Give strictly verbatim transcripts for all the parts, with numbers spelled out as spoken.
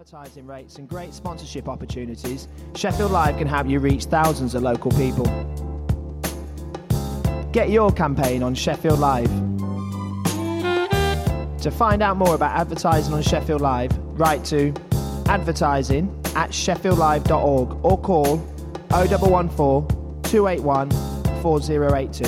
advertising rates and great sponsorship opportunities, Sheffield Live can help you reach thousands of local people. Get your campaign on Sheffield Live. To find out more about advertising on Sheffield Live, write to advertising at sheffield live dot org or call oh one one four, two eight one, four oh eight two.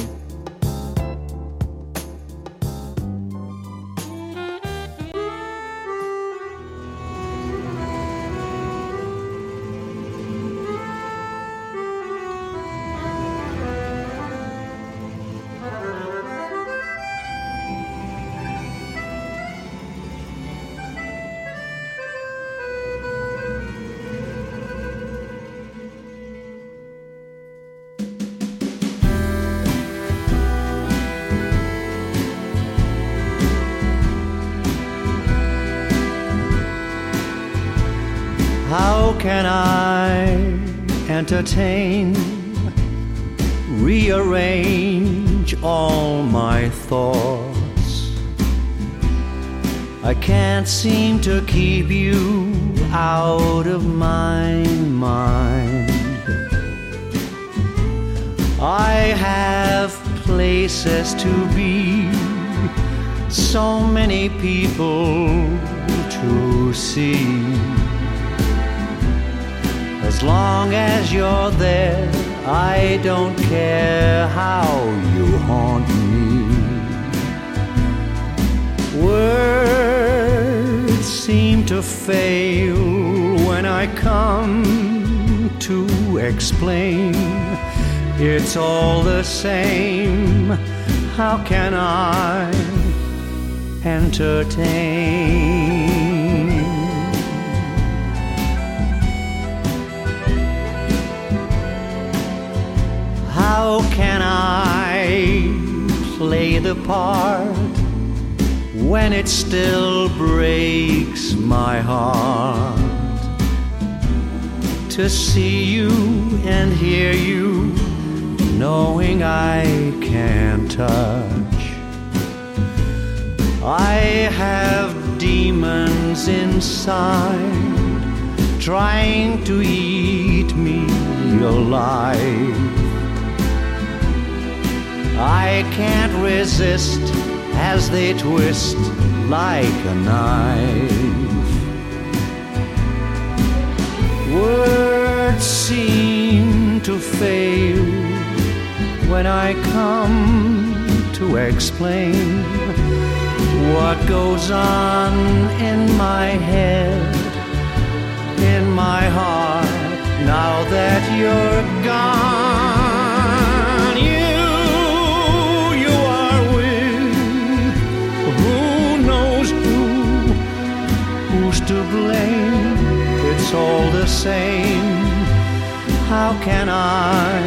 How can I entertain, rearrange all my thoughts? I can't seem to keep you out of my mind. I have places to be, so many people to see. As long as you're there, I don't care how you haunt me. Words seem to fail when I come to explain. It's all the same. How can I entertain? How can I play the part when it still breaks my heart to see you and hear you, knowing I can't touch? I have demons inside trying to eat me alive. I can't resist as they twist like a knife. Words seem to fail when I come to explain what goes on in my head, in my heart, now that you're gone. To blame, it's all the same. How can I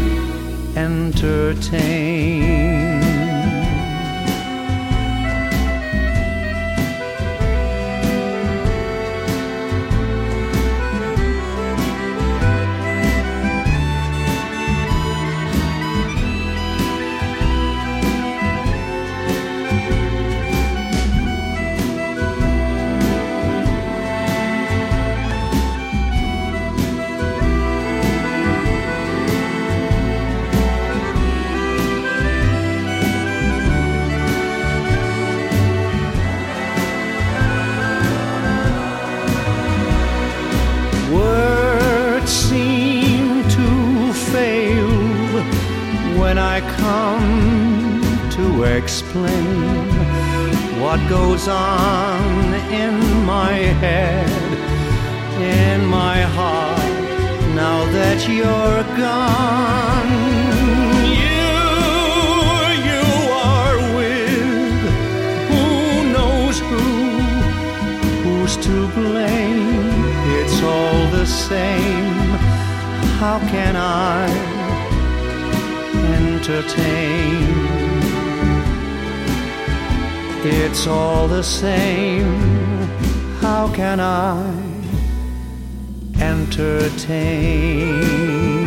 entertain? When I come to explain what goes on in my head, in my heart, now that you're gone. You, you are with who knows who, who's to blame? It's all the same. How can I entertain? It's all the same. How can I entertain?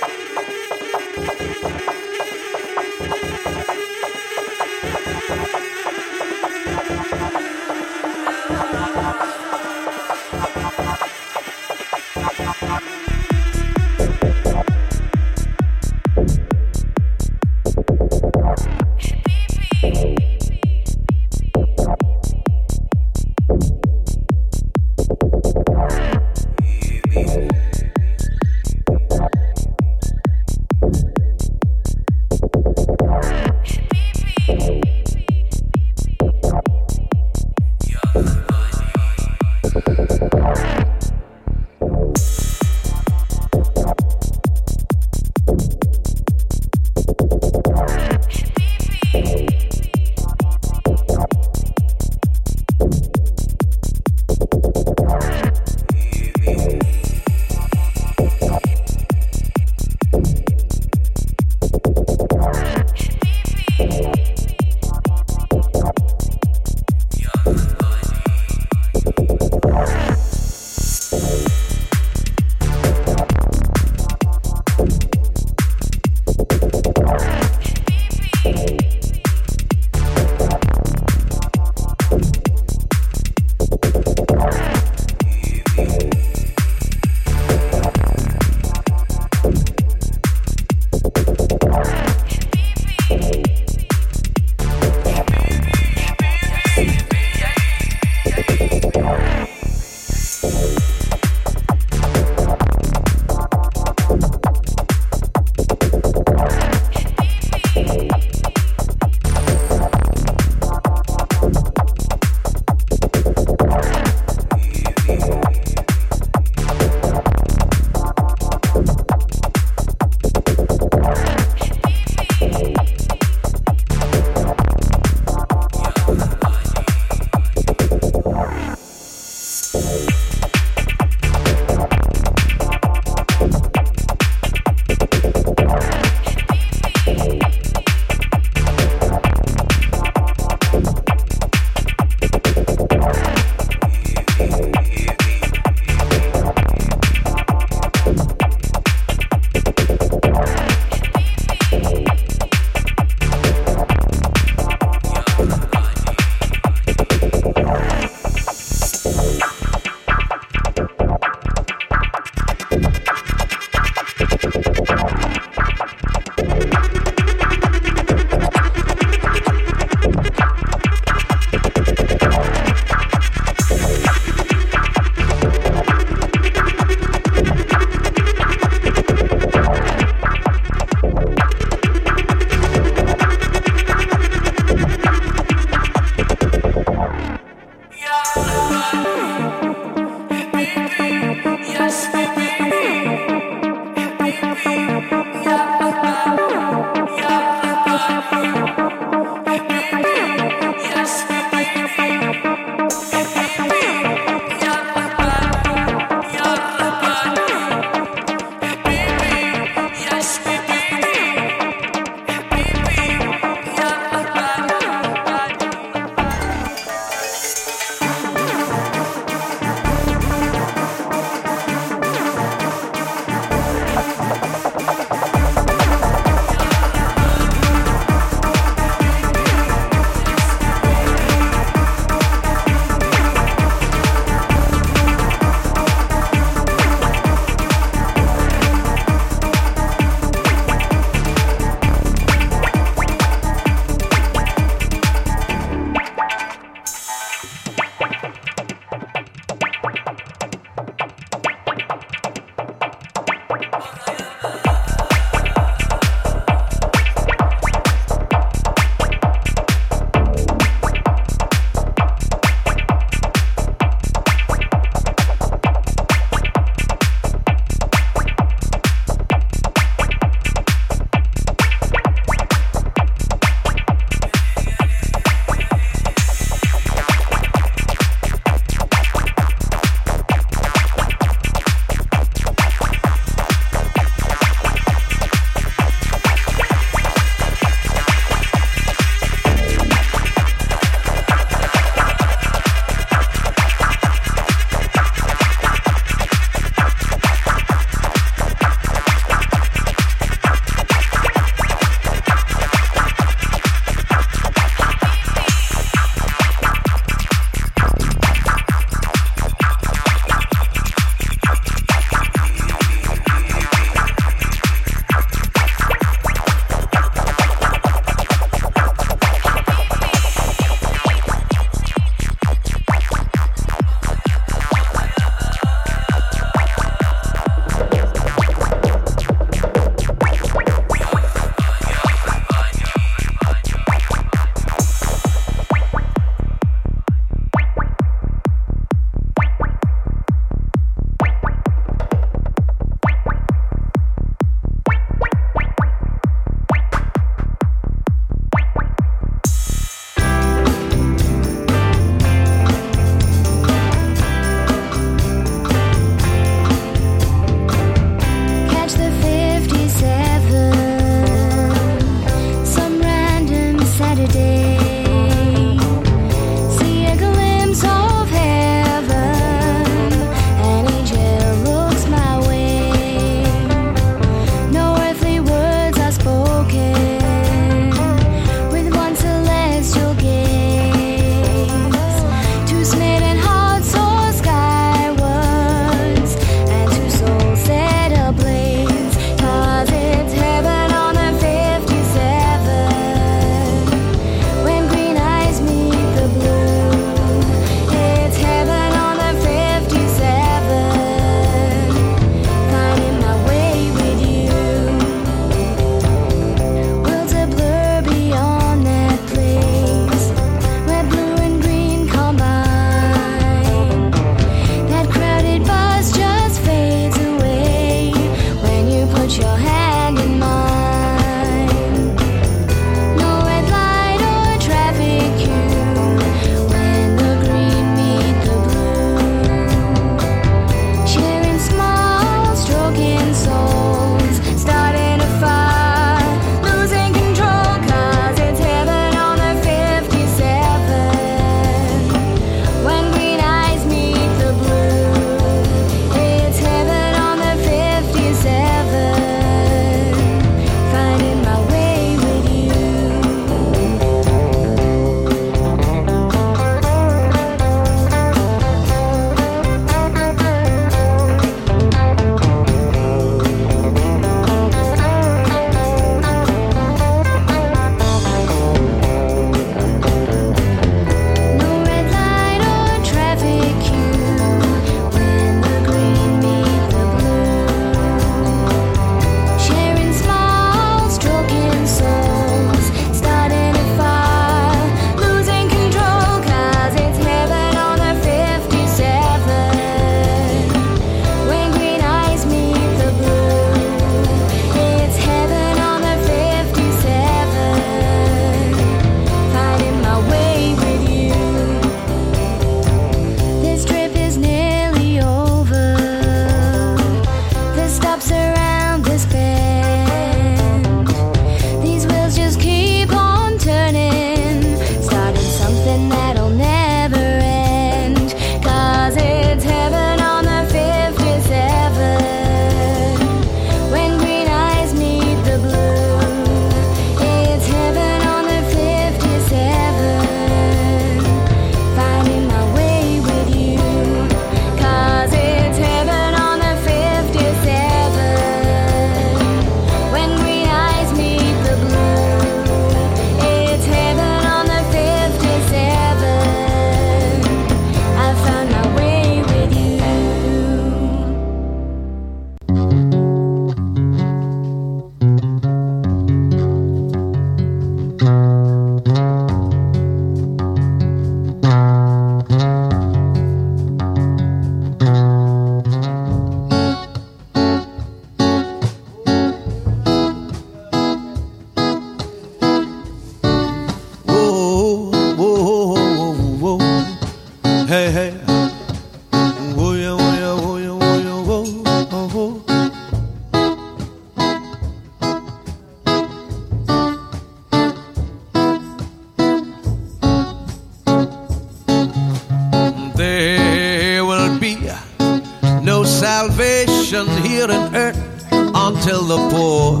here on earth until the poor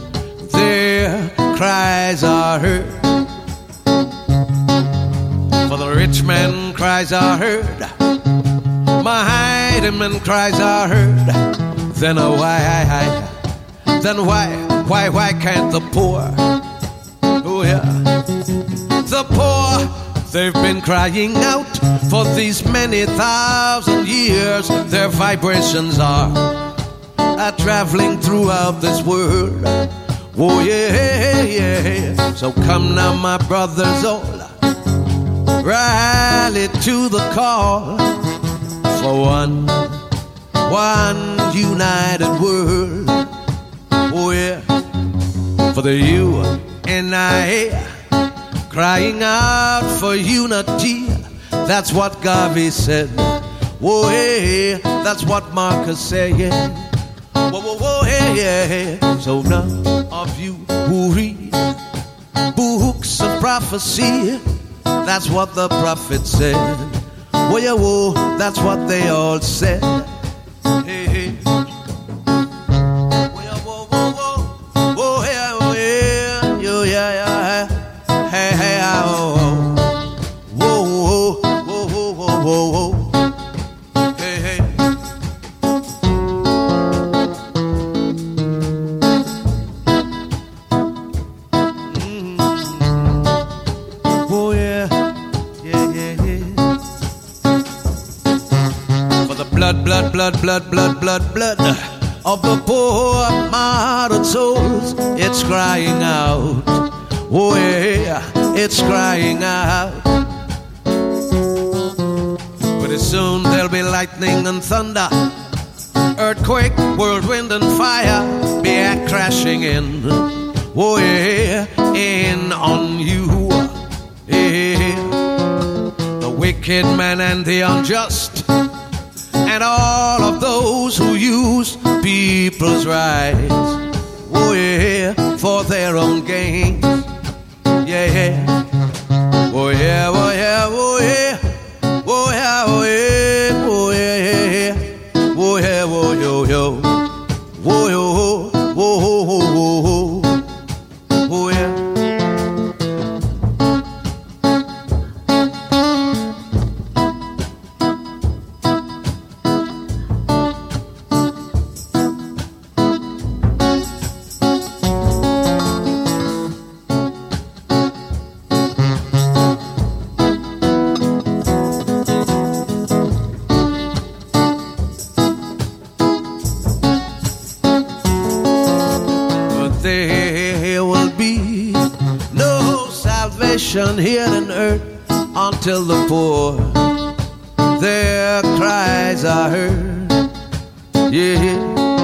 their cries are heard. For the rich man cries are heard, my men cries are heard. Then uh, why, then why, why, why can't the poor? Oh yeah, the poor, they've been crying out for these many thousand years. Their vibrations are, are traveling throughout this world. Oh yeah, yeah. So come now, my brothers all, rally to the call for one, one united world. Oh yeah, for the you and I, crying out for unity. That's what Garvey said. Whoa, hey, that's what Marcus said. Yeah. Whoa, whoa, whoa, hey, yeah. So none of you who read books of prophecy, that's what the prophet said. Whoa, yeah, whoa, that's what they all said. Hey, hey. Whoa, yeah, whoa, whoa, whoa. Whoa, yeah, whoa, yeah, yo, yeah, yeah. Hey, hey, oh, oh. Whoa, whoa, hey, hey. Mm-hmm. Oh yeah, yeah, yeah, yeah. For the blood, blood, blood, blood, blood, blood, blood of the poor martyred souls, it's crying out. Oh yeah, it's crying out. Pretty soon there'll be lightning and thunder, earthquake, whirlwind and fire. Be cashing in, oh yeah, in on you, yeah. The wicked man and the unjust, and all of those who use people's rights, oh yeah, for their own gain, yeah, yeah. Oh yeah, oh yeah, oh yeah, oh yeah, oh yeah, oh yeah, oh yeah, oh yo yo, oh yo, oh oh oh oh oh yeah. Here on earth until the poor their cries are heard, yeah.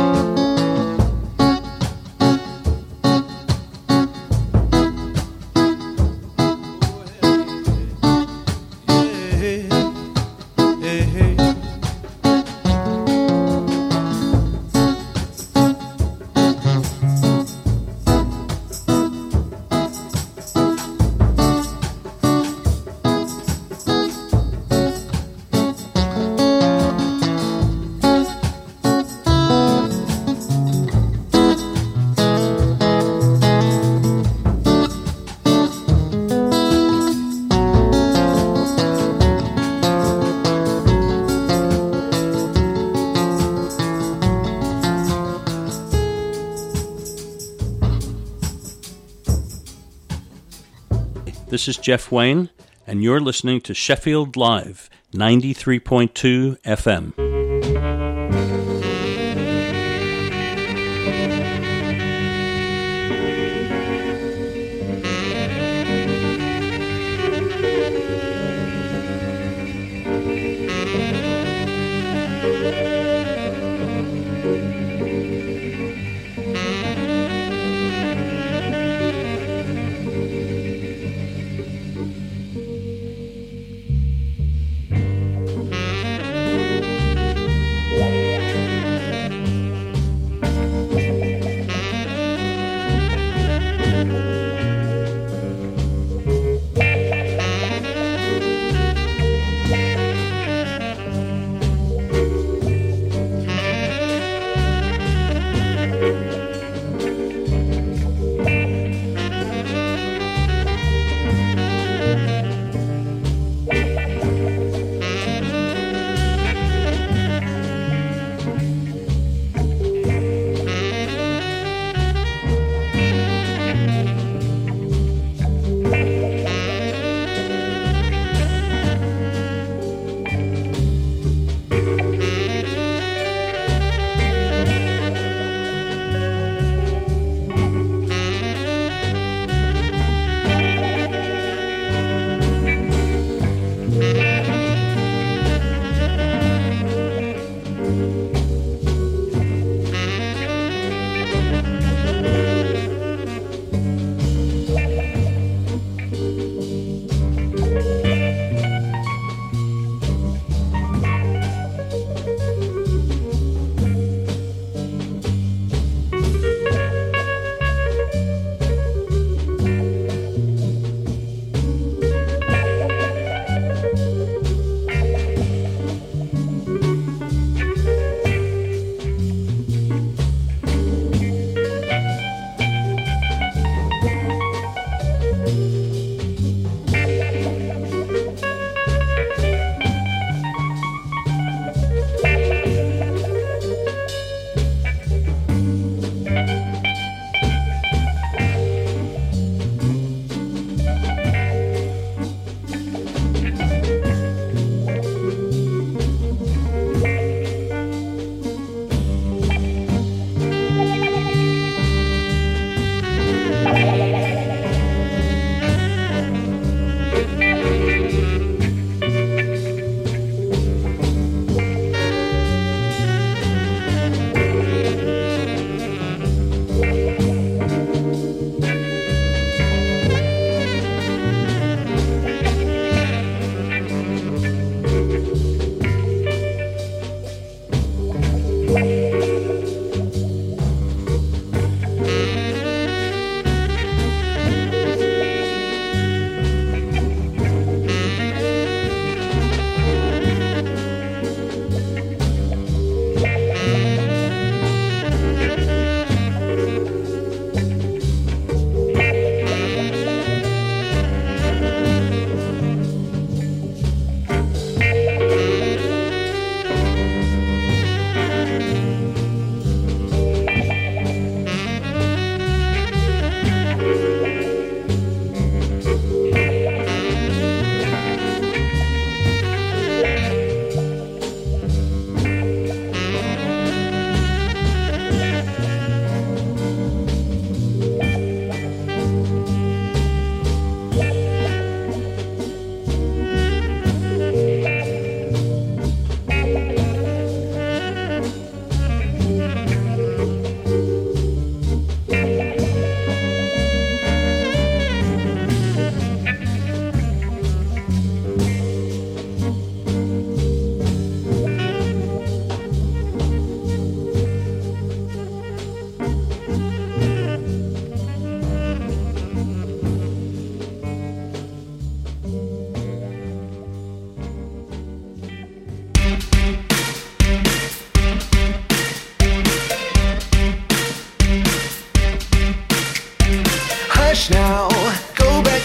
This is Jeff Wayne, and you're listening to Sheffield Live, ninety-three point two F M.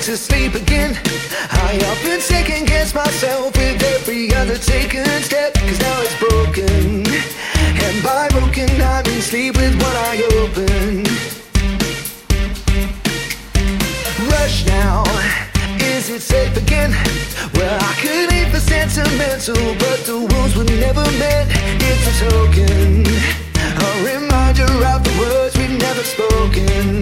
to sleep again. I often second guess myself with every undertaken step, cause now it's broken. And by broken I mean sleep with one eye open. Rush now, is it safe again? Well, I could aim for sentimental, but the wounds were never meant. It's a token, a reminder of the words we've never spoken.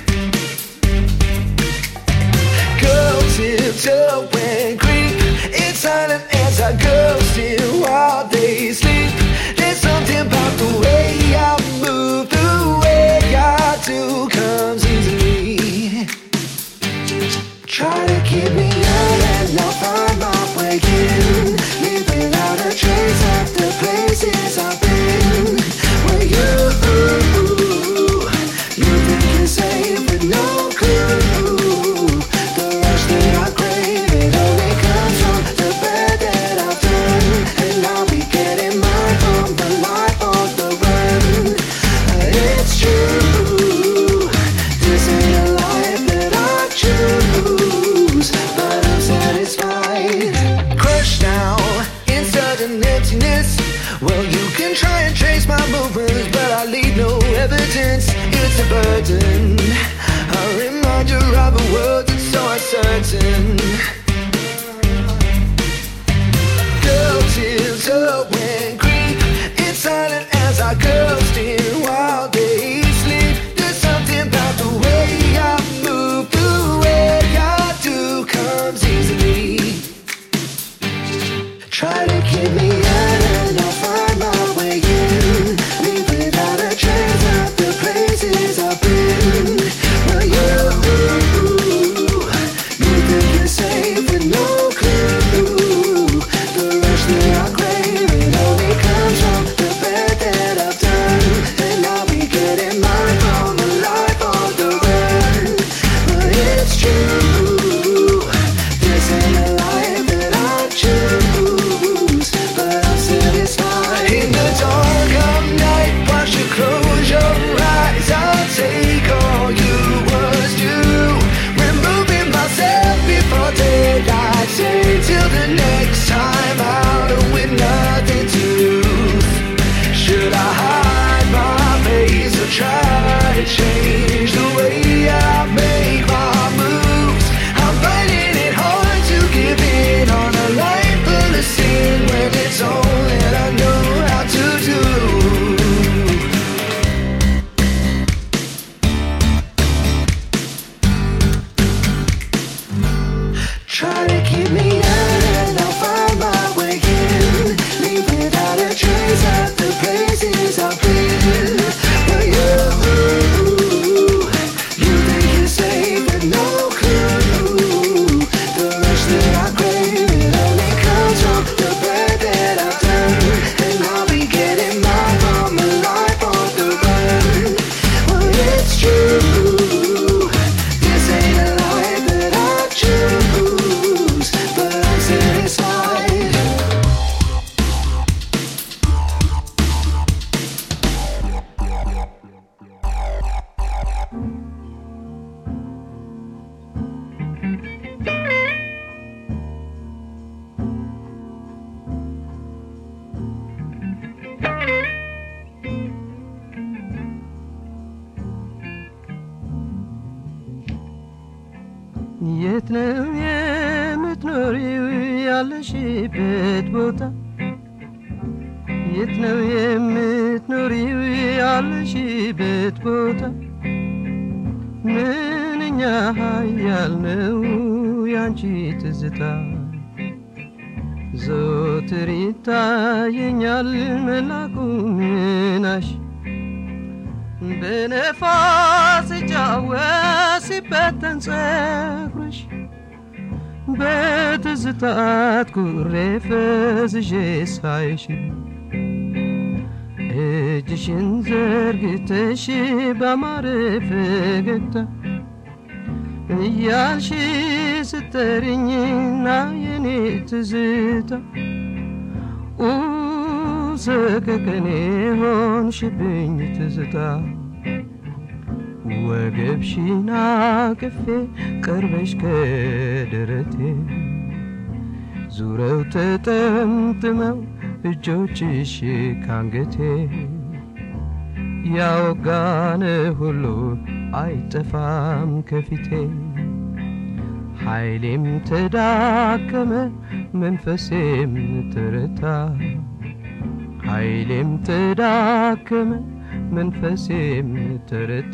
Go tiptoe and creep, it's silent as I go still while they sleep. There's something about the way I move, the way I do comes easily. Try to keep me out and I'll find my way in. Leave without a trace of the places I've been. Where you, you think you're safe with no clue. The rush that I crave, it only comes from the bad that I've done. And I'll be getting mine from the life on the run. It's true, this ain't a life that I choose, but I'm satisfied. Crushed now in sudden emptiness. Well, you can try and trace my movements, but I leave no evidence. It's a burden, a reminder of a world that's so uncertain. Go tiptoe and creep, it's silent as I go still while they sleep. There's something about the way I move, the way I do comes easily. Try to keep me out and I'll find my way in. Leave without a trace of the places I've been. Well, you, you think you're safe with no clue. The rush that I crave, it only comes from the bad that I've done. And I'll be getting mine from a life on the run. But it's true, this ain't a life that I choose, but I'm satisfied. In the dark of night, watch you close your eyes. I'll take all you was due, removing myself before daylight. Say till the next time out with nothing to lose. Should I hide my face or try to change the way I make my moves? I'm finding it hard to give in on a life full of sin when it's all that I know how to do. Try to keep me out and I'll find my way in. Leave without a trace of the places I've been. But you, you think you're safe with no clue. The rush that I crave, it only comes from the bad that I've done. And I'll be getting mine from a life on the run. Well, it's true, this ain't a life that I choose, but I'm satisfied. የት ነው የምትኖሪው ያለሽበት ቦታ? የት ነው የምትኖሪው ያለሽበት ቦታ? ምንኛ ኃያል ነው ያንቺ ትዝታ። ዘወትር ይታየኛል መላኩ ምናሽ በነፋስ ሲጫወት ሲበተን ፀጉርሽ በትዝታት ኩሬ ፈዝዤ ሳይሽ እጅሽን ዘርግተሽ ባማረ ፈገግታ እያልሽ ስትጠሪኝና የኔ ትዝታ ሰከከኔ ሆንሽብኝ ትዝታ ወገብሽን አቅፌ ቀርበሽ ከደረቴ ዙረው ተጠምጥመው እጆችሽ ካንገቴ ያወጋነ ሁሉ አይጠፋም ከፊቴ ኃይሌም ተዳከመ መንፈሴም ተረታ ኃይሌም ተዳከመ መንፈሴም ተረታ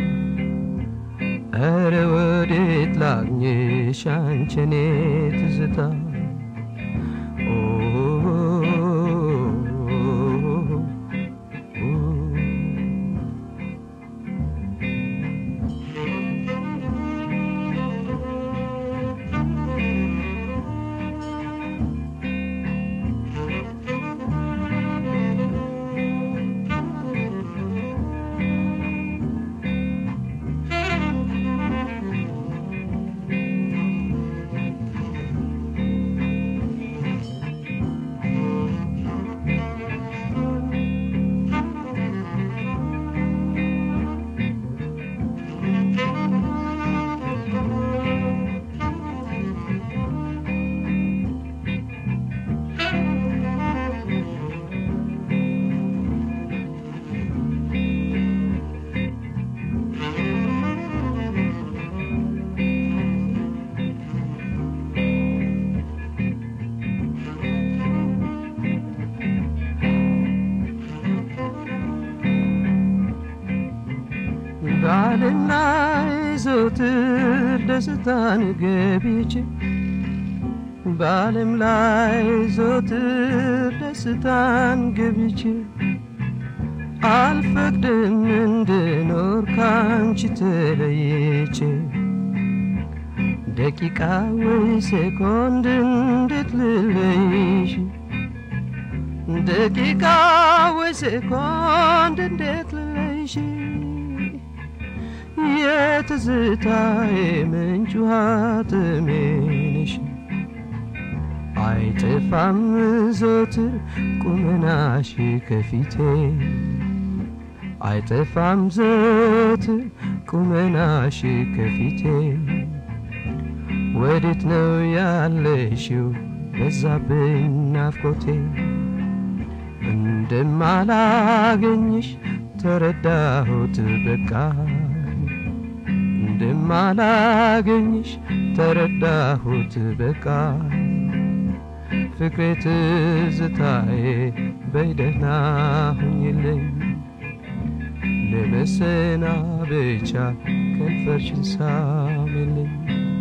ኧረ ወዴት ላግኝሽ አንቺ የኔ ትዝታ ባልና ዘወትር ደስታን ገብቼ በዓለም ላይ ዘወትር ደስታን ገብቼ አልፈቅድም እንድኖር ካንቺ ተለይቼ ደቂቃ ወይ ሴኮንድ እንዴት ልለይሽ ደቂቃ ወይ ሴኮንድ እንዴት ልለይሽ የትዝታዬ ምንጭ ውሃ ጥሜ ነሽ አይጠፋም ዘወትር ቁመናሽ ከፊቴ አይጠፋም ዘወትር ቁመናሽ ከፊቴ ወዴት ነው ያለሽው በዛብኝ ናፍቆቴ እንደማላገኝሽ ተረዳሁት በቃ እንደማላገኝሽ ተረዳሁት በቃ ፍቅሬ ትዝታዬ በይደህና ሁኝልኝ ለመሰናበቻ ከንፈርሽን ሳሚልኝ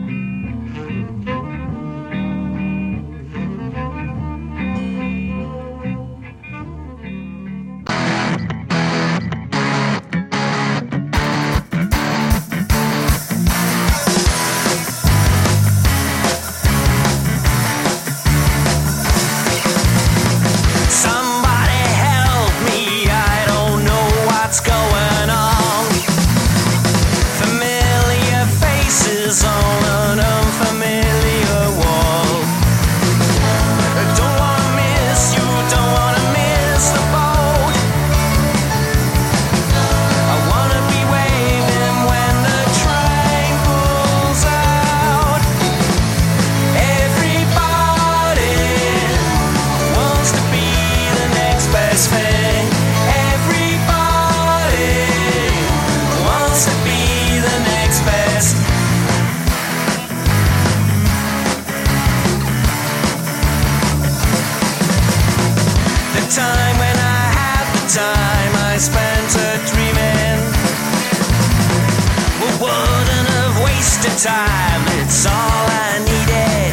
Time, it's all I needed.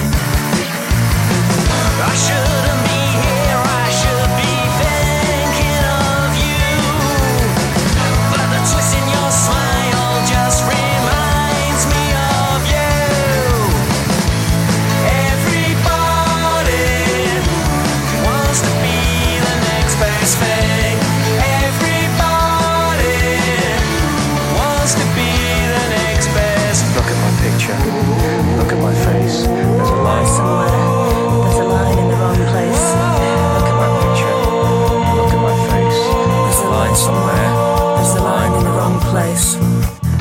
I shouldn't be here, I should be thinking of you. But the twist in your smile just reminds me of you. Everybody wants to be the next best thing. Everybody wants to be the next best. Look at my picture. Look at my face. There's a line somewhere. There's a line in the wrong place. Look at my picture. Look at my face. There's a line somewhere. There's a line in the wrong place.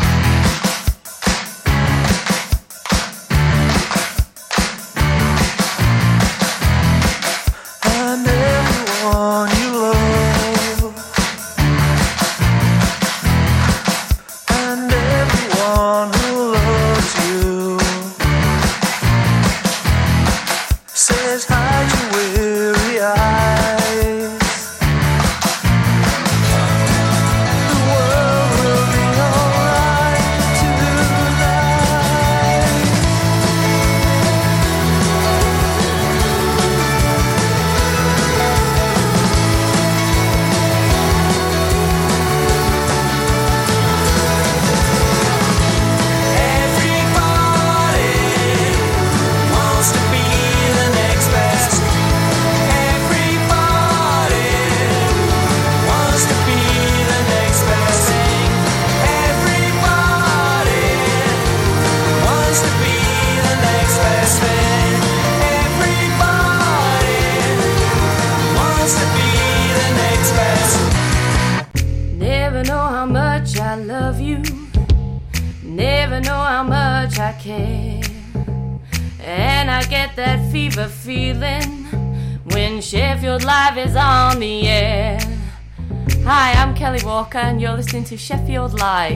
love you, never know how much I care. And I get that fever feeling when Sheffield Live is on the air. Hi, I'm Kelly Walker and you're listening to Sheffield Live.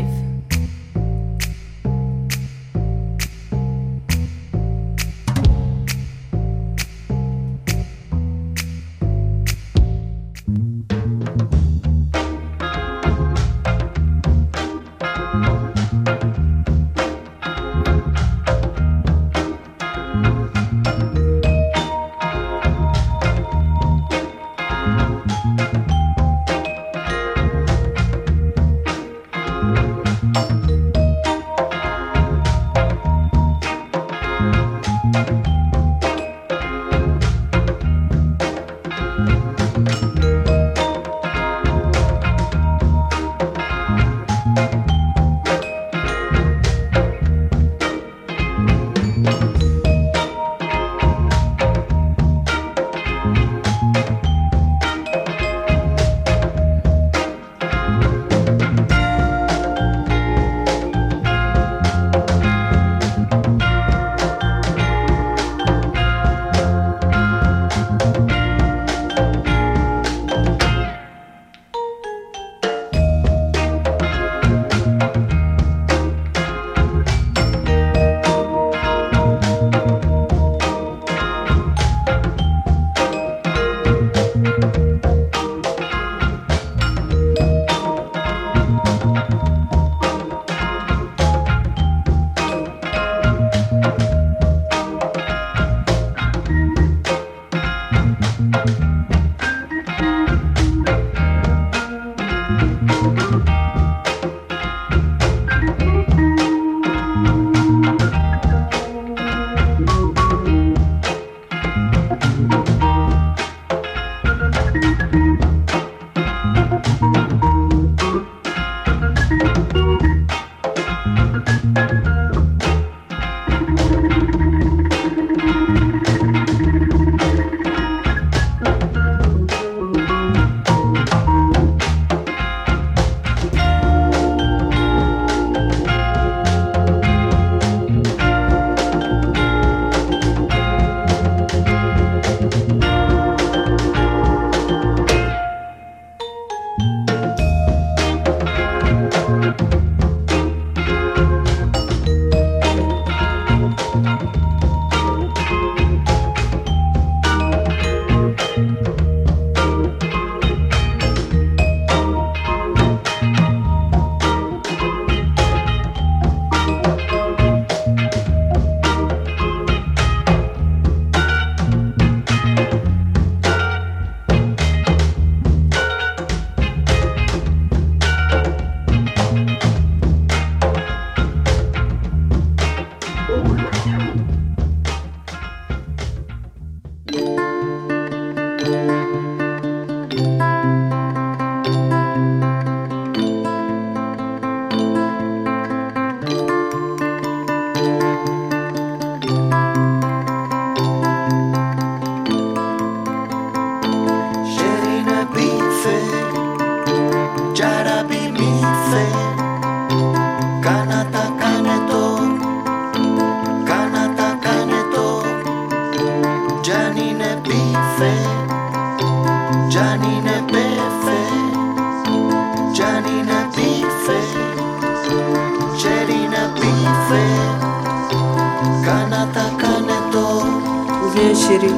Viens chérie,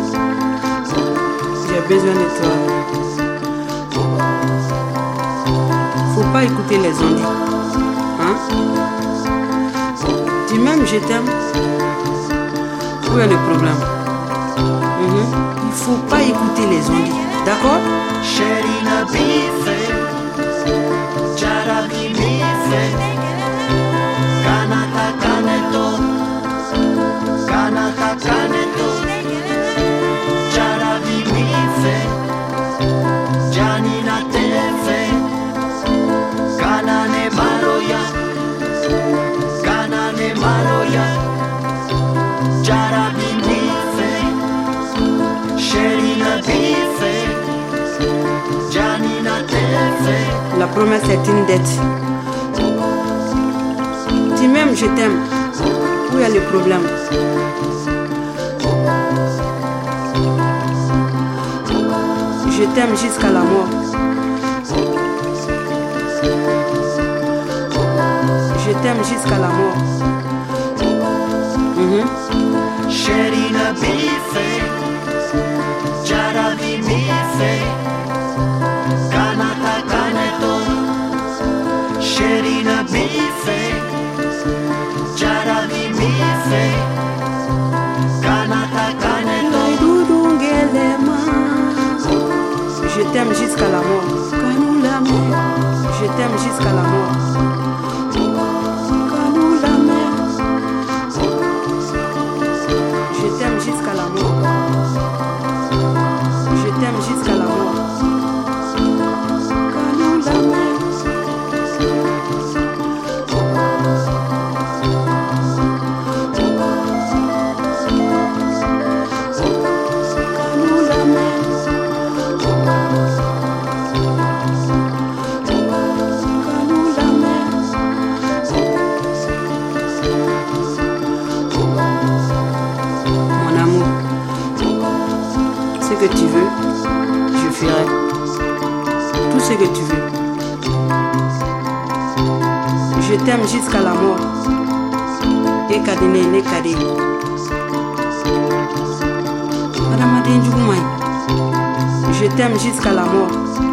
j'ai besoin de toi. Faut pas écouter les ondes. Hein? Tu m'aimes, je t'aime. Où est le problème? Mm-hmm. Il faut pas écouter les ondes. D'accord? Chérie, na bife, chara bi bife, kanata kaneto, kanata kaneto, chara bi bife, jani na tefe, kanane maroya, kanane maroya, chara bi bife, chérie, na bife. La promesse est une dette. t'aime, je t'aime. Où est le problème? Je t'aime jusqu'à la mort. Je t'aime jusqu'à la mort. Mm-hmm. Sherina bife, jara di mife, kanata kaneto. Sherina bife, jara di mife, kanata kaneto. Je t'aime jusqu'à la mort. Je t'aime jusqu'à la mort. Je t'aime jusqu'à la mort. Je t'aime jusqu'à la mort. Que tu veux, je ferai tout ce que tu veux. Je t'aime jusqu'à la mort. Et kadine ne kade. Madame Adinjumai. Je t'aime jusqu'à la mort.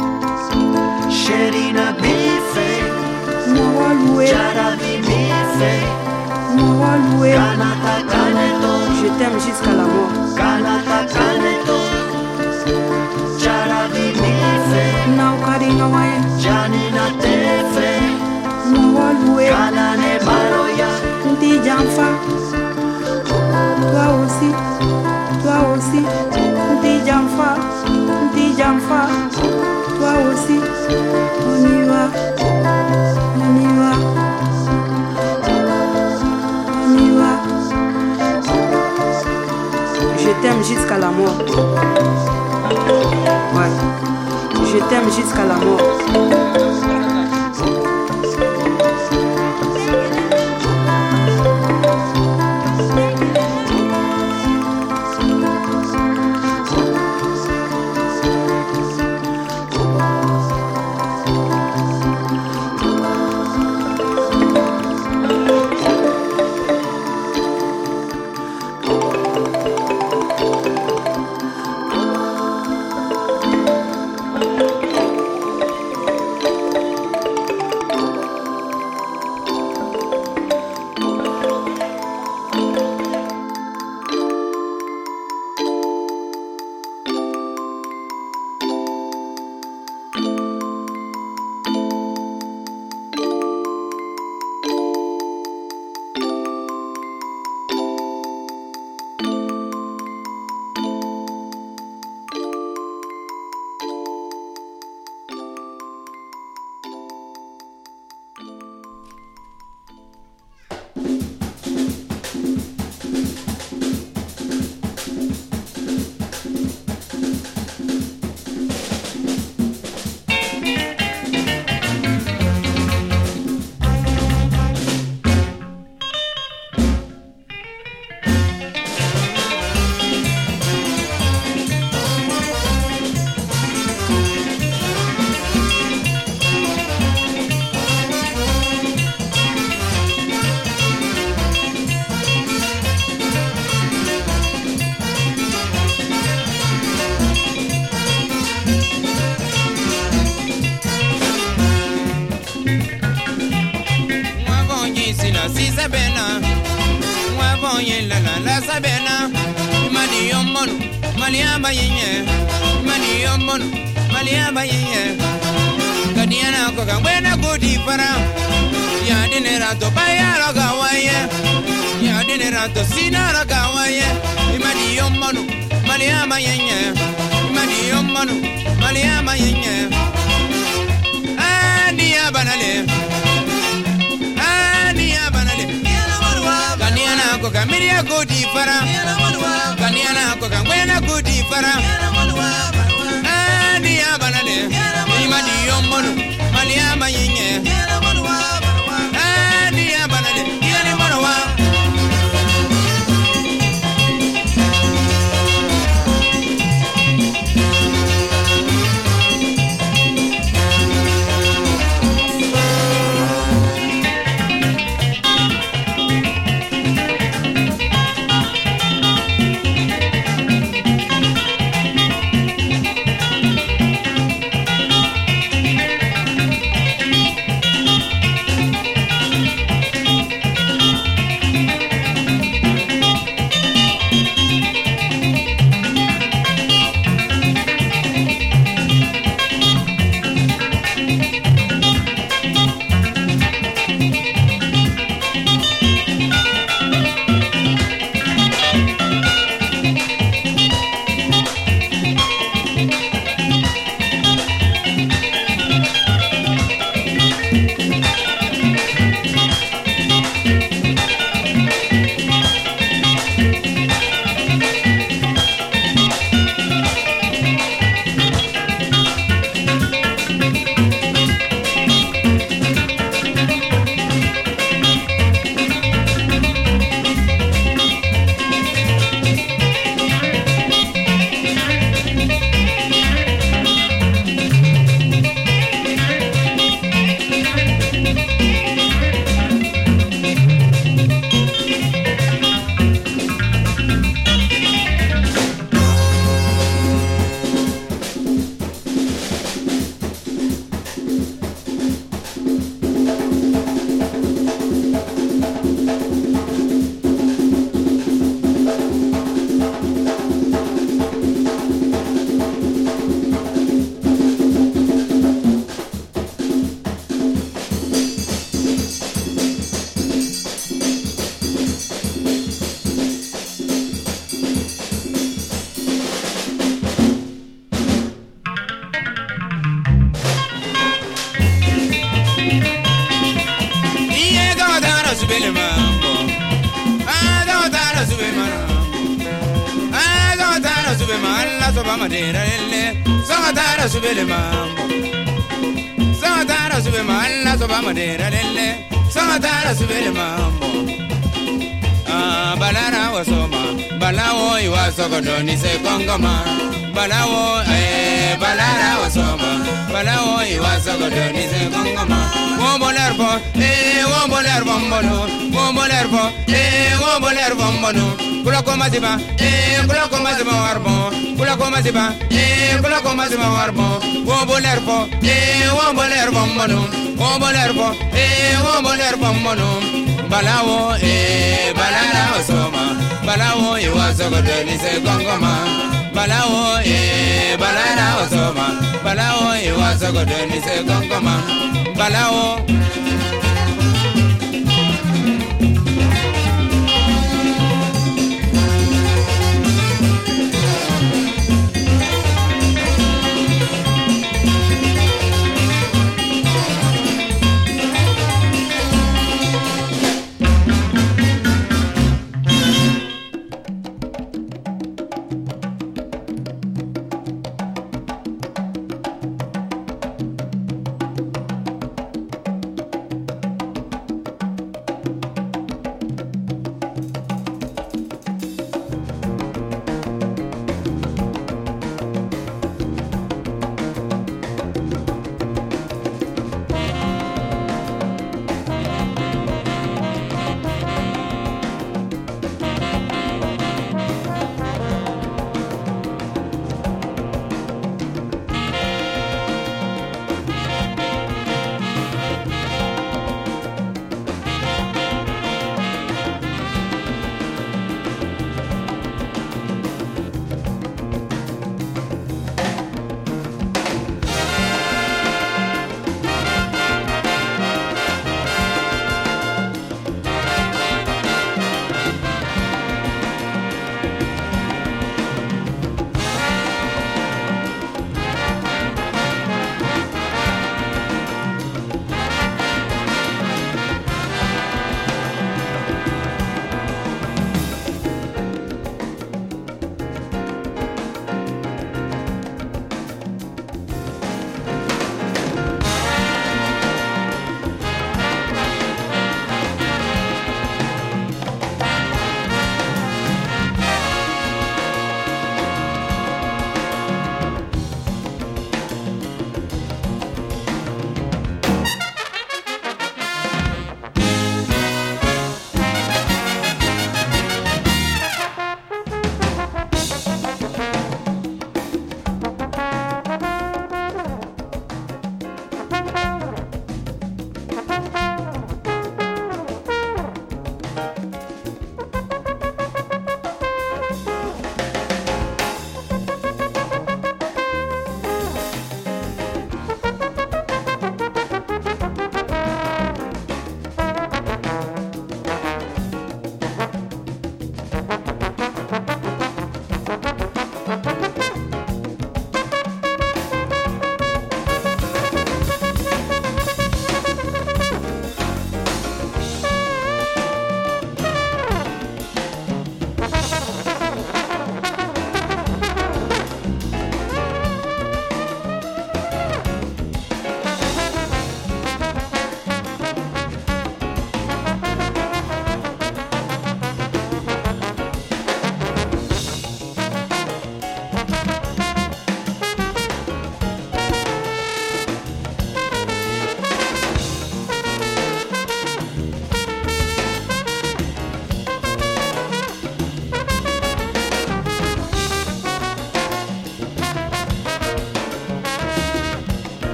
Sherina bife, Moi loué. jara di mife, Moi loué. kanata kaneto. Je t'aime jusqu'à la mort. Kanata kaneto. Jara di mife, Now kade ngawaye. janina tefe, Moi loué. kanane baroya. Nti jamfa. Toi aussi. Toi aussi. Nti jamfa. Nti jamfa. Toi aussi. On y va. On y va. On y va. Je t'aime jusqu'à la mort. Ouais. Je t'aime jusqu'à la mort. Sabena, Mani Yomon, Maliamba Yen, Mani Yomon, Maliamba Yen, Gadiana Coca, when I go deeper, Yadinerato Bayaragawaye, Yadinerato Sinaragawaye, Mani Yomon, Maliamba Yen, Mani Yomon, Maliamba Yen, Adia Banale, Adia Banale. Ganiana ko kamiria ko di para Ganiana ko kangwena ko di para Adi abanale Imadi yomono Maliama yenye Adi abanale subele mambo. Ah, zongotana subele mambo. Ah, zongotana subele mambo. La soba madera lele. Zongotana subele mambo. Zongotana subele mambo. La soba madera lele. Zongotana subele mambo. Ah, balara wasoma. Balawo iwasogodoni se kongoma. Balawo eh balara wasoma. Balawo iwasogodoni se kongoma. Wombolerbo eh wombolerbo mbono. Wombolerbo eh wombolerbo mbono. Kula koma ziba eh kula koma ziba warbo. Kula koma ziba eh kula koma ziba warbo. Wombolerbo eh wombolerbo mbono. Wombolerbo eh wombolerbo mbono. Balawo eh balara wasoma. Balawo iwasogodoni se kongoma. Balawo eh balara wasoma. Balawo iwasogodoni se kongoma. Balawo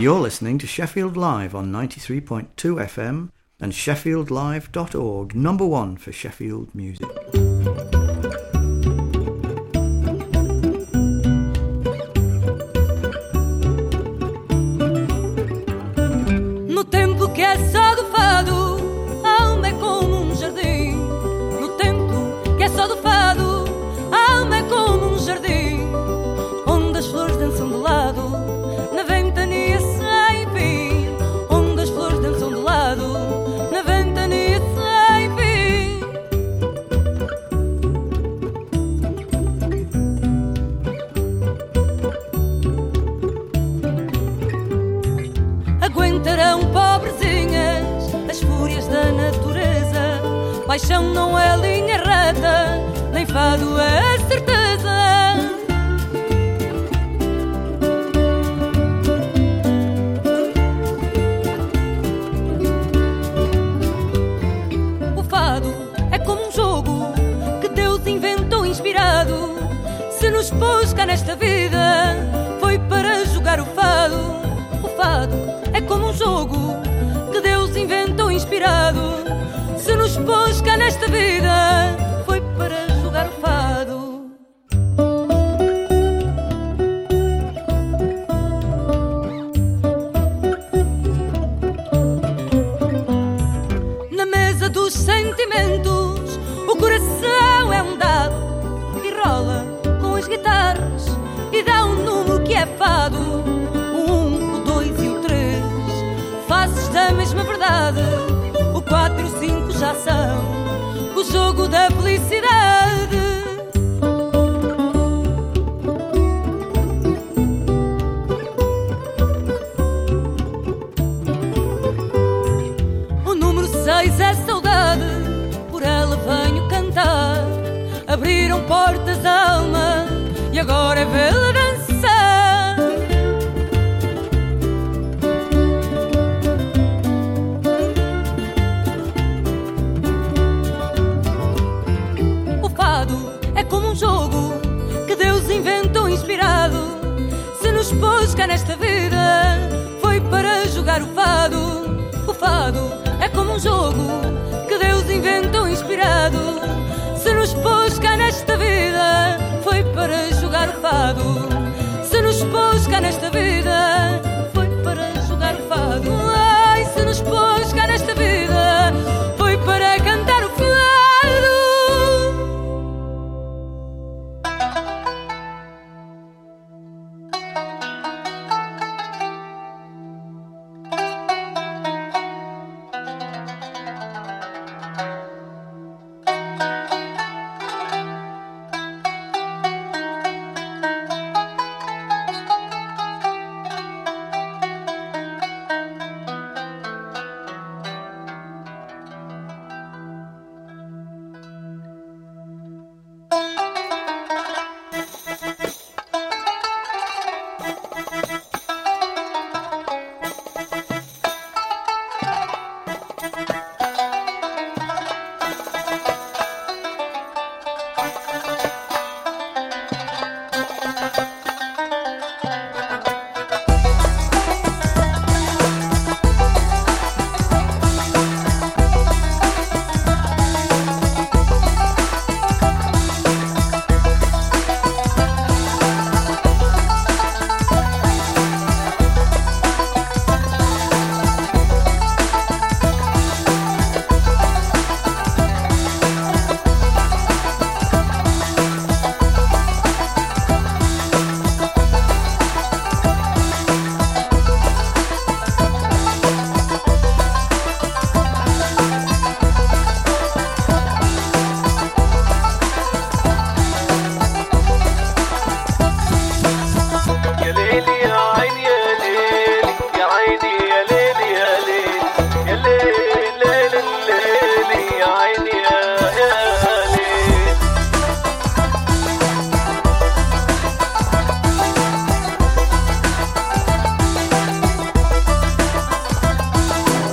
You're listening to Sheffield Live on ninety-three point two F M and sheffield live dot org, number one for Sheffield music. No tempo que é só do fado, a alma é como um jardim. No tempo que é só do fado, a alma é como um jardim, onde as flores dançam de lado, na ventania sem fim. Onde as flores dançam de lado, na ventania sem fim. Aguentarão pobrezinhas as fúrias da natureza. Paixão não é linha reta, nem fado é certeza. O fado é como um jogo que Deus inventou inspirado. Se nos pôs cá nesta vida, foi para jogar o fado. O fado é como um jogo que Deus inventou inspirado. Se nos pôs cá nesta vida, foi para jogar o fado. Na mesa dos sentimentos, o coração é um dado e rola com as guitarras e dá um número que é fado. O um, o dois e o três, faces da mesma verdade. O quatro e o cinco já são o jogo da felicidade. O número seis é saudade, por ela venho cantar. Abriram portas da alma e agora é vê-la dançar. O fado é como um jogo que Deus inventou inspirado. Se nos pôs cá nesta vida, foi para jogar o fado. O fado é como um jogo